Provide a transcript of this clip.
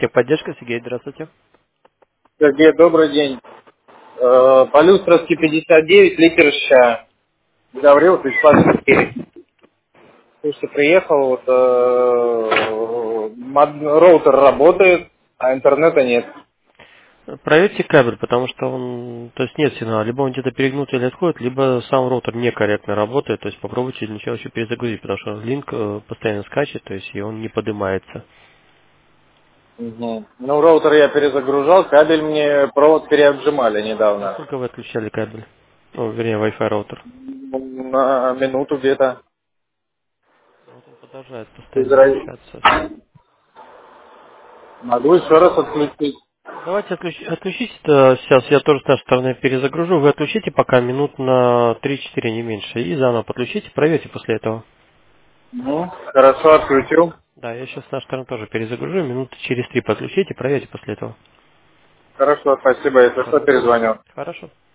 Техподдержка, Сергей, здравствуйте. Сергей, добрый день. Полюстровский 59, литерща. Гаврил Вячеслав. Слушайте, приехал, роутер работает, а интернета нет. Проверьте кабель, потому что он, то есть нет сигнала, либо он где-то перегнут или отходит, либо сам роутер некорректно работает, то есть попробуйте для начала еще перезагрузить, потому что линк постоянно скачет, то есть и он не поднимается. Мгм. Ну, роутер я перезагружал, кабель мне провод переобжимали недавно. Насколько вы отключали кабель? Ну, вернее, Wi-Fi роутер. На минуту где-то. Вот он продолжает постоянно Израиль. отключаться. Могу еще раз отключить. Давайте отключите, сейчас я тоже с нашей стороны перезагружу, вы отключите пока минут на 3-4 не меньше, и заново подключите, проверьте после этого. Ну, хорошо, отключил. Да, я сейчас с нашей стороны тоже перезагружу, минут через 3 подключите, проверьте после этого. Хорошо, спасибо, если что, Хорошо. перезвоню. Хорошо.